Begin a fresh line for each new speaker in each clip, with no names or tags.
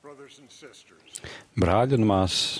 Brāļi un māsas,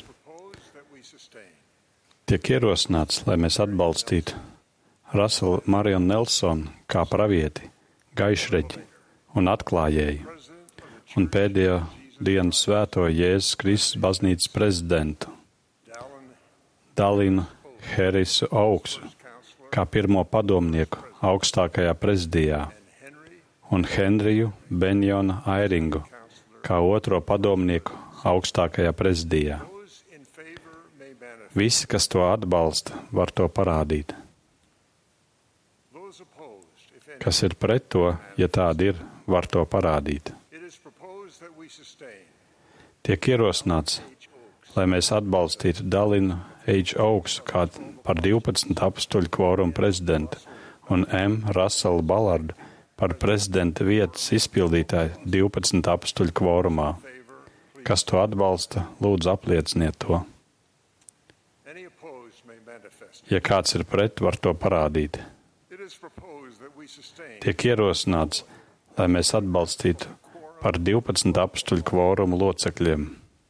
tiek ierosināts, lai mēs atbalstītu Russellu Marionu Nelsonu kā pravieti, gaišreģi un atklājēju, un pēdējo dienu svēto Jēzus Kristus baznīcas prezidentu Dalinu Herisu Augsu kā pirmo padomnieku augstākajā prezidijā un Henriju Benjonu Airingu kā otro padomnieku augstākajā prezidijā. Visi, kas to atbalsta, var to parādīt. Kas ir pret to, ja tāda ir, var to parādīt. Tiek ierosināts, lai mēs atbalstītu Dalinu H. Augsu kā par 12 apstuļu kvorumu prezidentu un M. Russellu Ballardu par prezidenta vietas izpildītāju 12 apstuļu kvorumā. Kas to atbalsta, lūdzu aplieciniet to. Ja kāds ir pret, var to parādīt. Tiek ierosināts, lai mēs atbalstītu par 12 apstuļu kvorumu locekļiem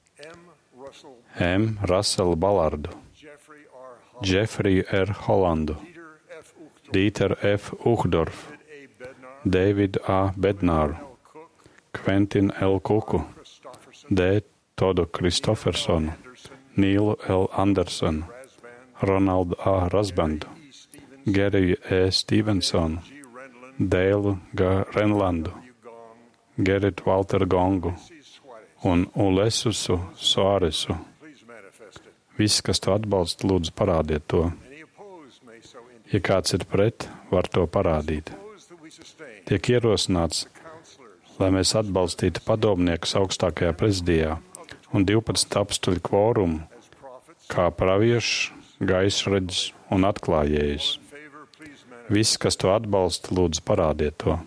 M. Russellu Ballardu, Jeffriju R. Hollandu, Dieteru F. Uhdorfu, Davidu A. Bednāru, Kventinu L. Kuku, D. Todu Kristofersonu, Nīlu L. Andersonu, Ronaldu A. Rasbandu, Geriju E. Stevensonu, Dēlu G. Renlandu, Geritu Walteru Gongu un Ulesusu Soaresu. Visi, kas to atbalsta, lūdzu parādiet to. Ja kāds ir pret, var to parādīt. Tiek ierosināts, lai mēs atbalstītu padomniekus augstākajā prezidijā un 12 apstuļu kvorumu kā praviešus, gaisraģis un atklājējus. Visi, kas to atbalsta, lūdzu parādiet to.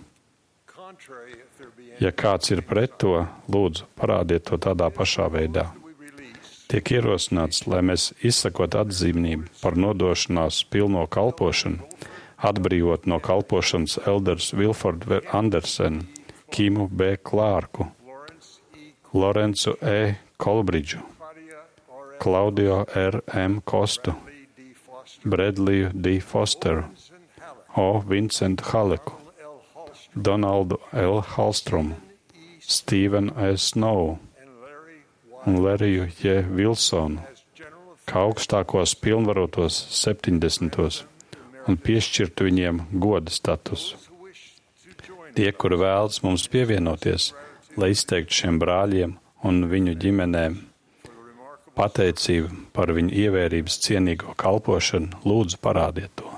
Ja kāds ir pret to, lūdzu parādiet to tādā pašā veidā. Tiek ierosināts, lai mēs izsakot atzīmību par nodošanās pilno kalpošanu, atbrīvot no kalpošanas elders Wilfordu Andersenu, Kimu B. Klārku, Lorencu E. Kolbridžu, Klaudio R. M. Kostu, Bredliju D. Fosteru, O. Vincentu Haleku, Donaldu L. Halstromu, Stevenu S. Snowu un Leriju J. Wilsonu kā augstākos pilnvarotos 70. un piešķirtu viņiem goda statusu. Tie, kuri vēlas mums pievienoties, lai izteiktu šiem brāļiem un viņu ģimenēm pateicību par viņu ievērības cienīgo kalpošanu, lūdzu parādiet to.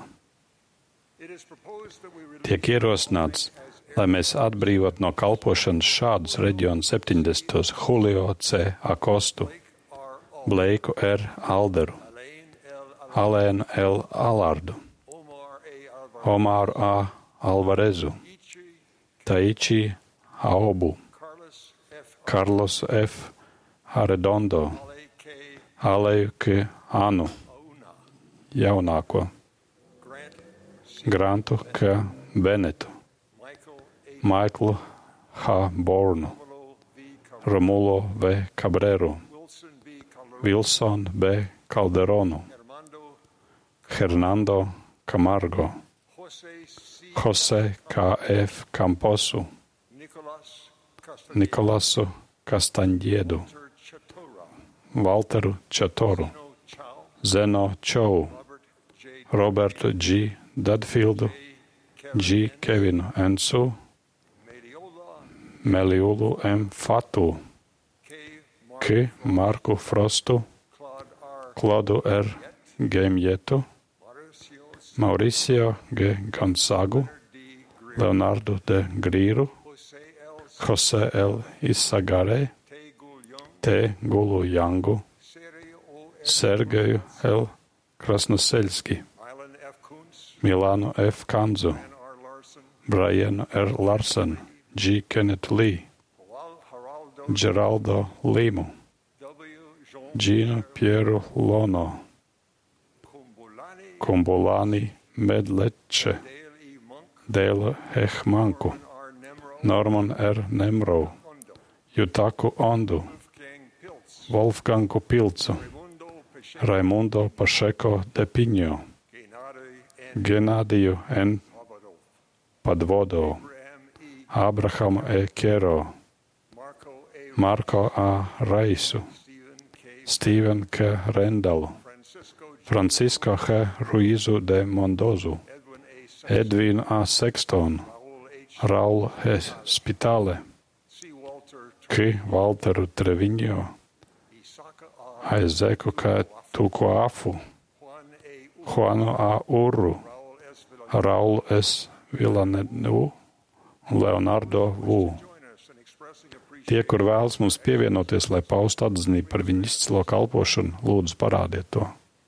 Tiek ierosināts, lai mēs atbrīvot no kalpošanas šādus reģionu 70. Julio C. Akostu, Bleiku R. Alderu, Alēnu L. Alardu, Omāru A. Alvarezu, Taiči Aobu, Carlos F. Arredondo, Aleju K. Anu, jaunāko, Grantu K. Benetu, Maiklu H. Bornu, Romulo V. Cabreru, Wilson B. Calderonu, Hernando Camargo, Jose K. F. Camposu, Nikolasu Castaņiedu, Walteru Čatoru, Zeno Čou, Robertu G. Dadfieldu, G. Kevinu Ensu, Meliulu M. Fatu, K. Marku Frostu, Klodu R. Gemjetu, Mauricio G. Gonzagu, Leonardo de Grīru, Jose L. Isagare, T. Gulu Jangu, Sergeju L. Krasnoseļski, Milānu F. Kanzu, Brianu R. Larsen, G. Kenneth Lee, Geraldo Limu, Ginu Pieru Lono, Kumbulani Medleče, Dēla Ehmanku, Norman R. Nemrov, Jutaku Ondu, Wolfgangu Pilcu, Raimundo Pašeko de Piņo, Genādiju N. Padvodo, Abrahamu E. Kero, Marko A. Raisu, Stephen K. Rendalu, Francisco H. Ruizu de Mondozu, Edvīnu A. Sekstonu, Raulu H. Spitāle, K. Walteru Treviņo, Aizeku K. Tukuafu, Juanu A. Urru, Raulu S. Villanueva un Leonardo Vu. Tie, kur vēlas mums pievienoties, lai paustu atzinību par viņu izcilo kalpošanu, lūdzu parādiet to.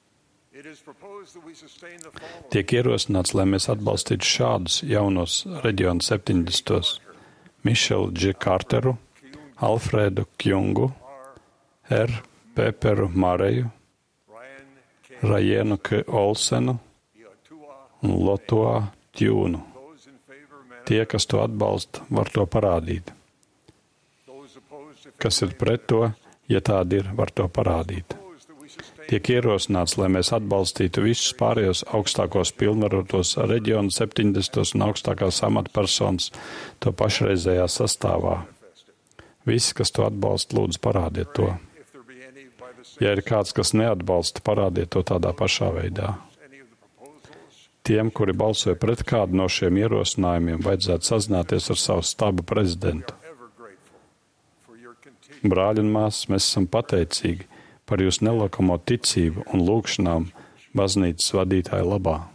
Tiek ierosināts, lai mēs atbalstītu šādus jaunos reģionu 70. Mišelu G. Carteru, Alfredu Kjungu, R. Peperu Mareju, Rajenu K. Olsenu un Lotoa Tjūnu. Tie, kas to atbalsta, var to parādīt. Kas ir pret to, ja tādi ir, var to parādīt. Tiek ierosināts, lai mēs atbalstītu visus pārējos augstākos pilnvarotos reģionu 70. un augstākās amatpersonas to pašreizējā sastāvā. Visi, kas to atbalsta, lūdzu parādiet to. Ja ir kāds, kas neatbalsta, parādiet to tādā pašā veidā. Tiem, kuri balsoja pret kādu no šiem ierosinājumiem, vajadzētu sazināties ar savu stabu prezidentu. Brāļi un māsas, mēs esam pateicīgi par jūsu nelokamo ticību un lūgšanām baznīcas vadītāja labā.